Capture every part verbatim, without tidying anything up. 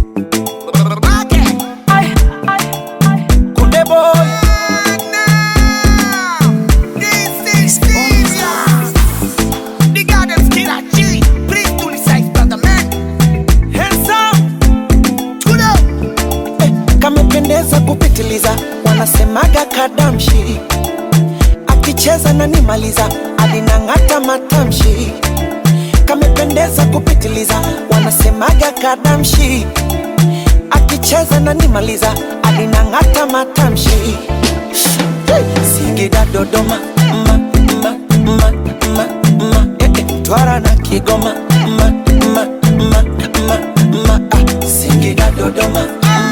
Kamependeza kupitiliza, wanasemaga kadamshi. Akicheza na nimaliza, alinang'ata matamshi. Kamependeza kupitiliza, wanasemaga kadamshi. Akicheza na nimaliza, alinang'ata matamshi. Singida Dodoma, ma, ma, ma, ma, ma, eh, eh, Mtwara na Kigoma, ma, ma, ma, ma, ma, ah. Singida Dodoma,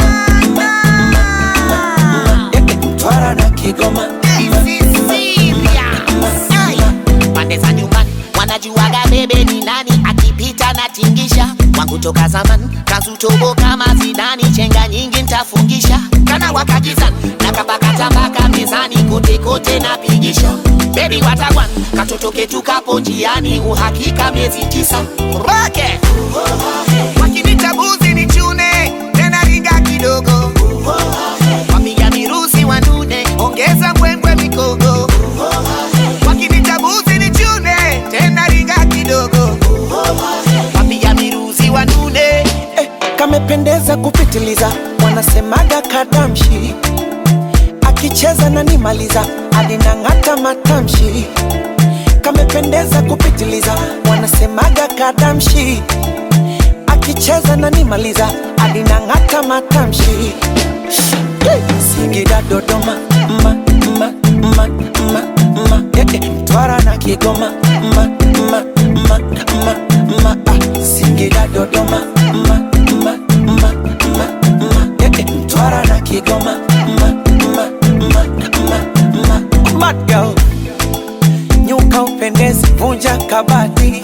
pande za nyumbani wanajuaga bebe ni nani, akipita na tingisha. Wangu toka zamani kazutobo kama Zidani, chenga nyingi ntafungisha. Kana wakajizani na kapakata mpaka mezani, kote kote na pigisha. Baby watawan katoto ketu kapo njiani, uhakika miezi tisa. Roke wakinita buzi ni chune, tena ringa kidogo. Wamiga mirusi wanune, ongeza mbwembwe mikogo. Wakinita buzi ni chune, tena ringa kidogo. Wamiga mirusi wanune. Eh, kamependeza kupitiliza, wanasemaga kadamshi. Akicheza na nimaliza, alinang'ata matamshi. Kamependeza kupitiliza, wanasemaga kadamshi. Akicheza na nimaliza, alinang'ata matamshi. Singida Dodoma, ma, ma, ma, ma, ma, eh, eh, Mtwara na Kigoma, ma, ma, ma, ma, ma, ah. Singida Dodoma, ma, ma, ma, ma, ma, eh, eh, Mtwara na Kigoma, ma, ma, ma, ma, ma. Mad girl, nyuka upendezi, vunja kabati.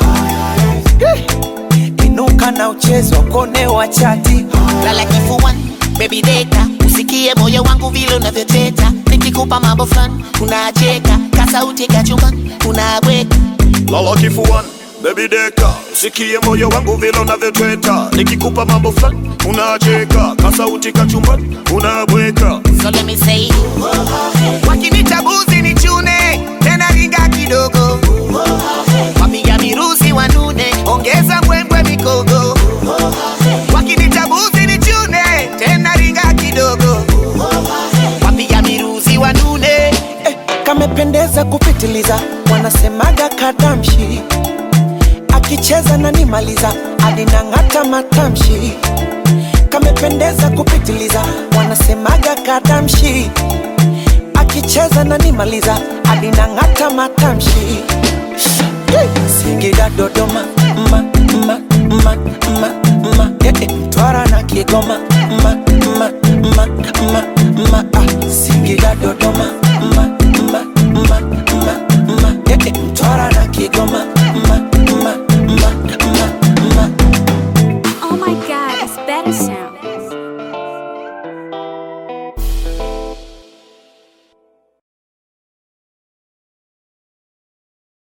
Inuka na uchezo kone wa chati. Lala kifuani, baby deka, usikie moyo wangu vile unavyoteta. Nikikupa mambo fulani, unacheka, kasauti kachumbani, unabweka. Lala kifuani, baby deka, usikie moyo wangu vile unavyoteta. Nikikupa mambo fulani, unacheka, kasauti kachumbani, unabweka. So let me say, Wakinita buzi ni chune, tena ringa kidogo. wamiga mirusi wanune, Ongeza mbwembwe mikogo. Wakinita buzi ni chune, tena ringa kidogo. wamiga mirusi wanune. Eh, kamependeza kupitiliza, wanasemaga kadamshi. Akicheza na nimaliza, alinang'ata matamshi. Kamependeza kupitiliza, wanasemaga kadamshi. Akicheza na nimaliza, alinang'ata matamshi. Singida Dodoma, ma, ma, ma, ma, ma, eh, eh, Mtwara na Kigoma, ma, ma, ma, ma, ma, ah. Singida Dodoma.